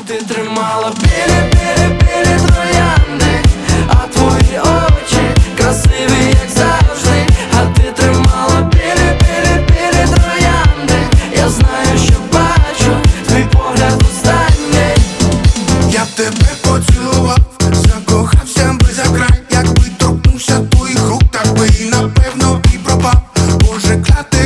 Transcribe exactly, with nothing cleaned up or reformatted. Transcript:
ти тримала білі-білі-білі троянди, а твої очі красиві, як завжди. А ти тримала білі-білі-білі троянди. Я знаю, що бачу твій погляд останній. Я тебе поцілував, закохався без окрай. Якби торкнувся твоїх рук, так би і напевно і пропав. Боже, кляти